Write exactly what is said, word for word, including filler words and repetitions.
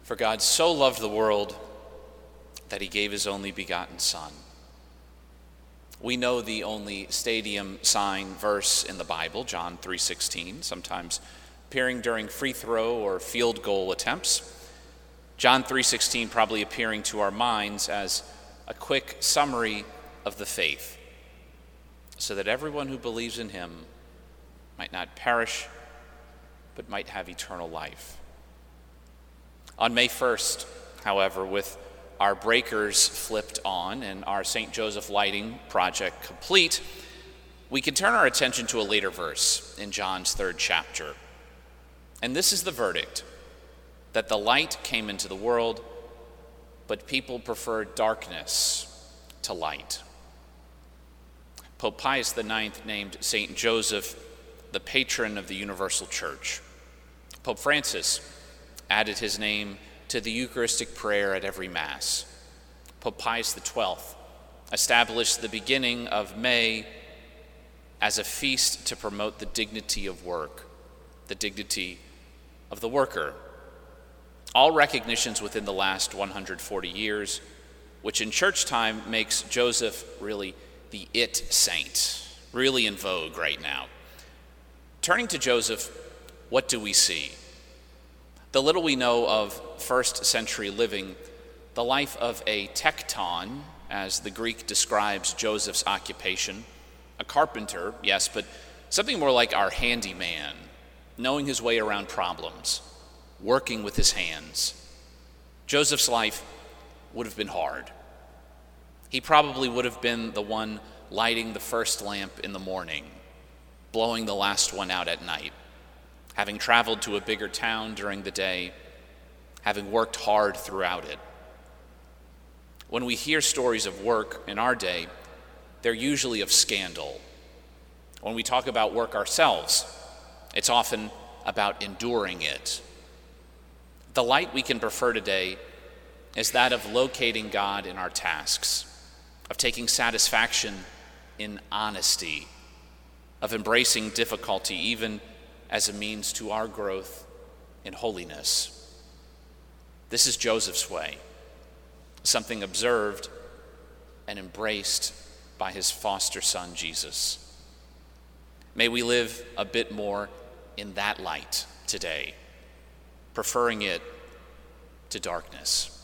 For God so loved the world that he gave his only begotten Son. We know the only stadium sign verse in the Bible, John three sixteen, sometimes appearing during free throw or field goal attempts. John three sixteen probably appearing to our minds as a quick summary of the faith, so that everyone who believes in him might not perish, but might have eternal life. On May first, however, with our breakers flipped on and our Saint Joseph lighting project complete, we can turn our attention to a later verse in John's third chapter. And this is the verdict, that the light came into the world, but people preferred darkness to light. Pope Pius the Ninth named Saint Joseph the patron of the Universal Church. Pope Francis added his name to the Eucharistic prayer at every Mass. Pope Pius the Twelfth established the beginning of May as a feast to promote the dignity of work, the dignity of the worker. All recognitions within the last one hundred forty years, which in church time makes Joseph really the it saint, really in vogue right now. Turning to Joseph, what do we see? The little we know of first century living, the life of a tekton, as the Greek describes Joseph's occupation, a carpenter, yes, but something more like our handyman, knowing his way around problems, working with his hands. Joseph's life would have been hard. He probably would have been the one lighting the first lamp in the morning, blowing the last one out at night, having traveled to a bigger town during the day, having worked hard throughout it. When we hear stories of work in our day, they're usually of scandal. When we talk about work ourselves, it's often about enduring it. The light we can prefer today is that of locating God in our tasks, of taking satisfaction in honesty, of embracing difficulty even as a means to our growth in holiness. This is Joseph's way, something observed and embraced by his foster son, Jesus. May we live a bit more in that light today, preferring it to darkness.